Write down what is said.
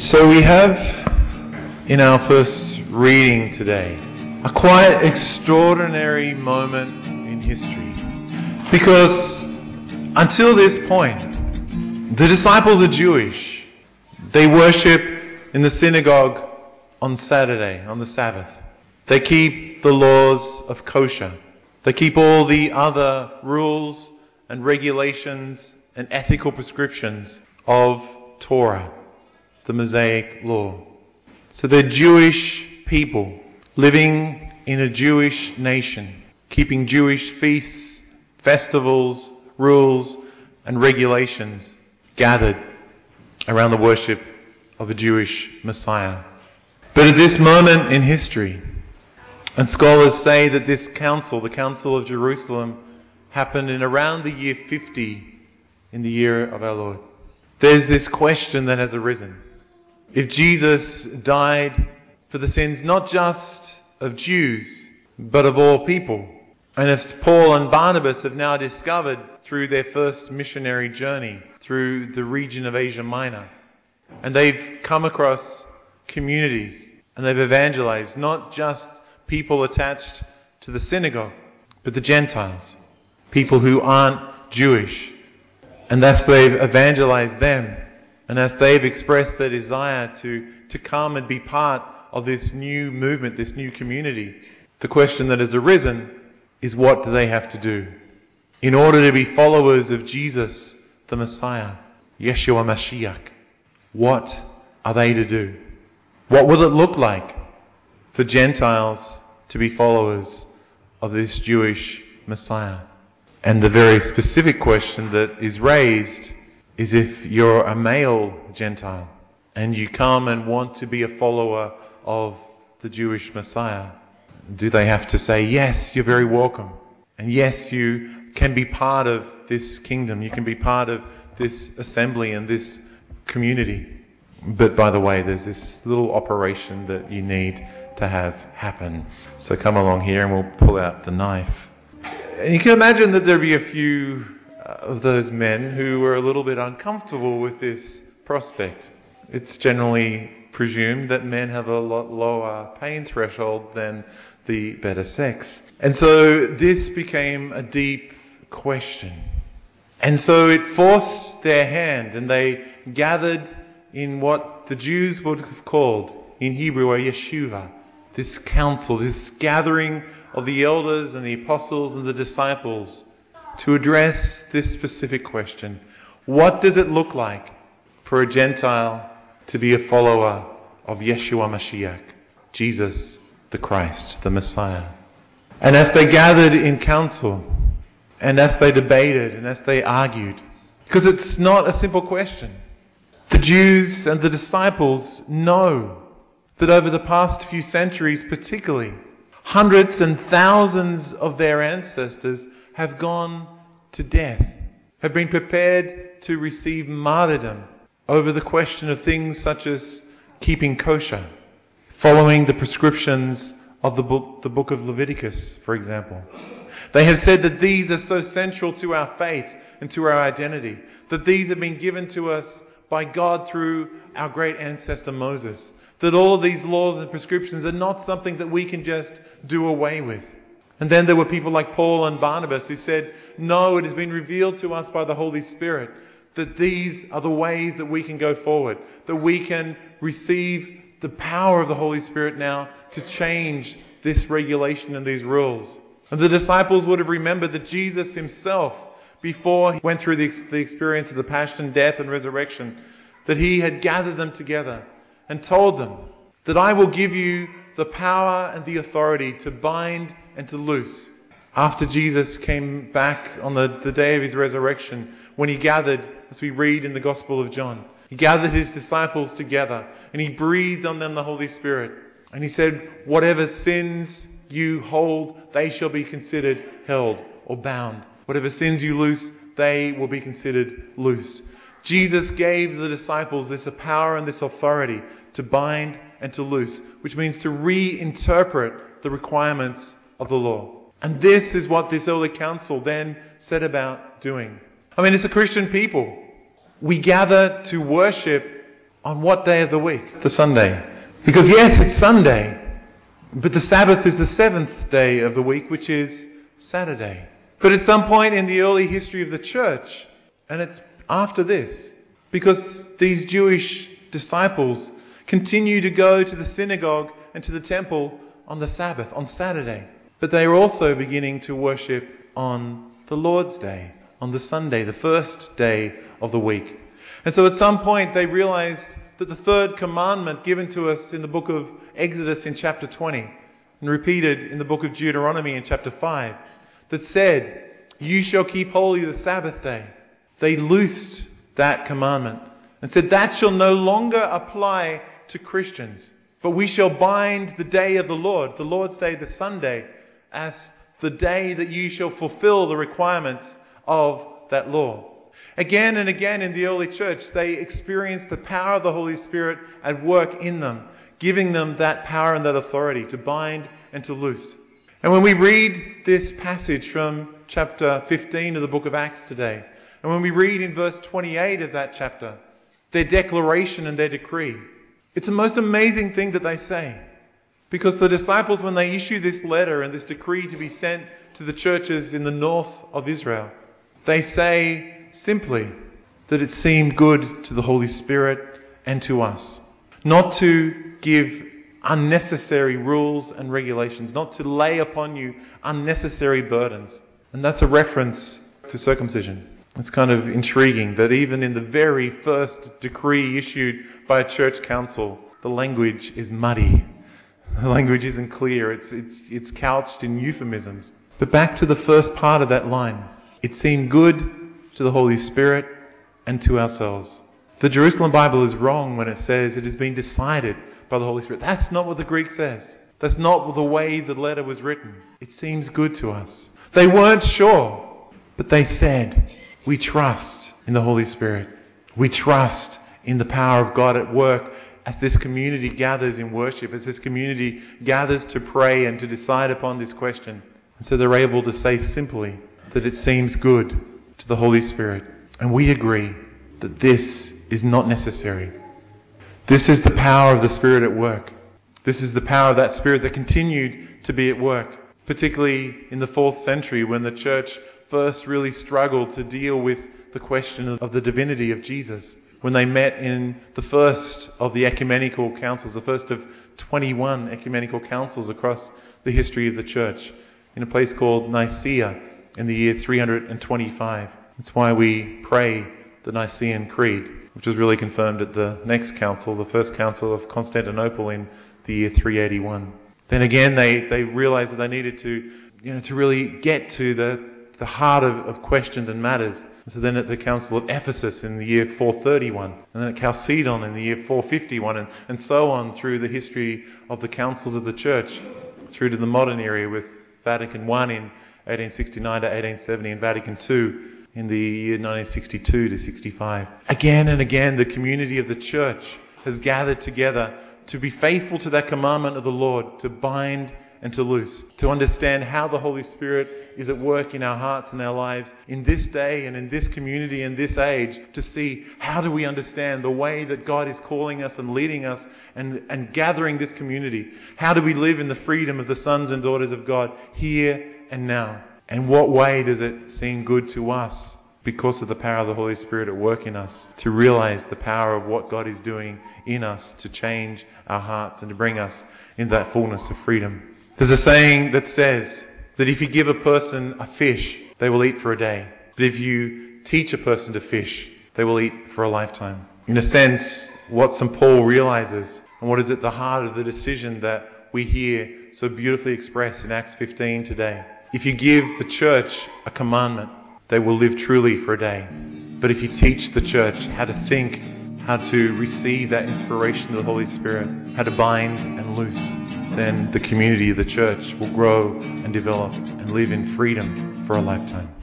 So we have in our first reading today a quite extraordinary moment in history, because until this point the disciples are Jewish. They worship in the synagogue on Saturday, on the Sabbath. They keep the laws of kosher. They keep all the other rules and regulations and ethical prescriptions of Torah, the Mosaic law. So they're Jewish people living in a Jewish nation, keeping Jewish feasts, festivals, rules and regulations, gathered around the worship of a Jewish Messiah. But at this moment in history, and scholars say that this council, the Council of Jerusalem, happened in around the year 50 in the year of our Lord. There's this question that has arisen. If Jesus died for the sins not just of Jews, but of all people, and if Paul and Barnabas have now discovered through their first missionary journey through the region of Asia Minor, and they've come across communities and they've evangelized not just people attached to the synagogue, but the Gentiles, people who aren't Jewish, and thus they've evangelized them. And as they've expressed their desire to come and be part of this new movement, this new community, the question that has arisen is, what do they have to do in order to be followers of Jesus, the Messiah, Yeshua Mashiach? What are they to do? What will it look like for Gentiles to be followers of this Jewish Messiah? And the very specific question that is raised is, if you're a male Gentile and you come and want to be a follower of the Jewish Messiah, do they have to say, yes, you're very welcome, and yes, you can be part of this kingdom, you can be part of this assembly and this community? But by the way, there's this little operation that you need to have happen. So come along here and we'll pull out the knife. And you can imagine that there'd be a few of those men who were a little bit uncomfortable with this prospect. It's generally presumed that men have a lot lower pain threshold than the better sex. And so this became a deep question. And so it forced their hand, and they gathered in what the Jews would have called in Hebrew a yeshiva, this council, this gathering of the elders and the apostles and the disciples, to address this specific question. What does it look like for a Gentile to be a follower of Yeshua Mashiach, Jesus the Christ, the Messiah? And as they gathered in council, and as they debated, and as they argued, because it's not a simple question, the Jews and the disciples know that over the past few centuries particularly, hundreds and thousands of their ancestors have gone to death, have been prepared to receive martyrdom over the question of things such as keeping kosher, following the prescriptions of the book of Leviticus, for example. They have said that these are so central to our faith and to our identity, that these have been given to us by God through our great ancestor Moses, that all of these laws and prescriptions are not something that we can just do away with. And then there were people like Paul and Barnabas who said, no, it has been revealed to us by the Holy Spirit that these are the ways that we can go forward, that we can receive the power of the Holy Spirit now to change this regulation and these rules. And the disciples would have remembered that Jesus himself, before he went through the experience of the passion, death and resurrection, that he had gathered them together and told them that I will give you the power and the authority to bind and to loose. After Jesus came back on the day of his resurrection, when he gathered, as we read in the Gospel of John, he gathered his disciples together and he breathed on them the Holy Spirit. And he said, whatever sins you hold, they shall be considered held or bound. Whatever sins you loose, they will be considered loosed. Jesus gave the disciples this power and this authority to bind and to loose, which means to reinterpret the requirements of the law. And this is what this early council then set about doing. I mean, as a Christian people, we gather to worship On what day of the week? The Sunday. Because yes, it's Sunday, but the Sabbath is the seventh day of the week, which is Saturday. But at some point in the early history of the church, and it's after this, because these Jewish disciples continue to go to the synagogue and to the temple on the Sabbath, on Saturday. But they are also beginning to worship on the Lord's Day, on the Sunday, the first day of the week. And so at some point they realized that the third commandment given to us in the book of Exodus in chapter 20 and repeated in the book of Deuteronomy in chapter 5 that said, "You shall keep holy the Sabbath day." They loosed that commandment and said that shall no longer apply to Christians, but we shall bind the day of the Lord's Day, the Sunday, as the day that you shall fulfill the requirements of that law. Again and again in the early church, they experienced the power of the Holy Spirit at work in them, giving them that power and that authority to bind and to loose. And when we read this passage from chapter 15 of the book of Acts today, and when we read in verse 28 of that chapter, their declaration and their decree, it's the most amazing thing that they say. Because the disciples, when they issue this letter and this decree to be sent to the churches in the north of Israel, they say simply that it seemed good to the Holy Spirit and to us not to give unnecessary rules and regulations, not to lay upon you unnecessary burdens. And that's a reference to circumcision. It's kind of intriguing that even in the very first decree issued by a church council, the language is muddy. The language isn't clear. It's couched in euphemisms. But back to the first part of that line. It seemed good to the Holy Spirit and to ourselves. The Jerusalem Bible is wrong when it says it has been decided by the Holy Spirit. That's not what the Greek says. That's not the way the letter was written. It seems good to us. They weren't sure, but they said, we trust in the Holy Spirit. We trust in the power of God at work as this community gathers in worship, as this community gathers to pray and to decide upon this question. And so they're able to say simply that it seems good to the Holy Spirit. And we agree that this is not necessary. This is the power of the Spirit at work. This is the power of that Spirit that continued to be at work, particularly in the 4th century when the church first really struggled to deal with the question of the divinity of Jesus. When they met in the first of the ecumenical councils, the first of 21 ecumenical councils across the history of the church, in a place called Nicaea in the year 325. That's why we pray the Nicene Creed, which was really confirmed at the next council, the first council of Constantinople in the year 381. Then again, they realized that they needed to really get to the heart of questions and matters. So then at the Council of Ephesus in the year 431, and then at Chalcedon in the year 451, and so on through the history of the councils of the church, through to the modern era with Vatican I in 1869 to 1870 and Vatican II in the year 1962 to 65. Again and again, the community of the church has gathered together to be faithful to that commandment of the Lord, to bind and to loose, to understand how the Holy Spirit is at work in our hearts and our lives in this day and in this community and this age, to see how do we understand the way that God is calling us and leading us and gathering this community. How do we live in the freedom of the sons and daughters of God here and now? And what way does it seem good to us because of the power of the Holy Spirit at work in us, to realize the power of what God is doing in us to change our hearts and to bring us into that fullness of freedom? There's a saying that says that if you give a person a fish, they will eat for a day. But if you teach a person to fish, they will eat for a lifetime. In a sense, what St. Paul realizes, and what is at the heart of the decision that we hear so beautifully expressed in Acts 15 today. If you give the church a commandment, they will live truly for a day. But if you teach the church how to think, how to receive that inspiration of the Holy Spirit, how to bind and loose, then the community of the church will grow and develop and live in freedom for a lifetime.